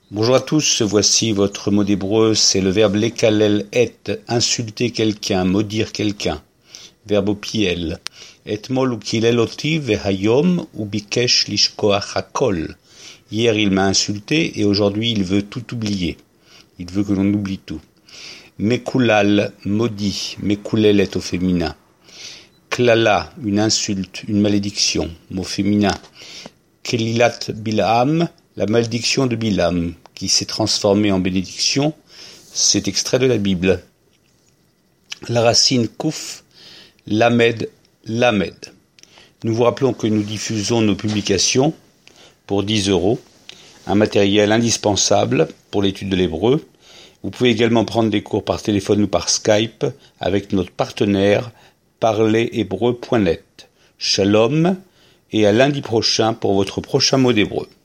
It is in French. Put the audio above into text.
Bonjour à tous, voici votre mot d'hébreu, c'est le verbe lekalel et, insulter quelqu'un, maudire quelqu'un. Verbe au piel. Etmol ukilel oti vehayom ubikesh lishkoach hakol. Hier il m'a insulté et aujourd'hui il veut tout oublier. Il veut que l'on oublie tout. Mekulal, maudit, mekulel est au féminin. Klala, une insulte, une malédiction, mot féminin. Kelilat Bilam, la malédiction de Bilam, qui s'est transformée en bénédiction, c'est extrait de la Bible. La racine Kouf, Lamed, Lamed. Nous vous rappelons que nous diffusons nos publications pour 10 €, un matériel indispensable pour l'étude de l'hébreu. Vous pouvez également prendre des cours par téléphone ou par Skype avec notre partenaire parlerhébreu.net. Shalom et à lundi prochain pour votre prochain mot d'hébreu.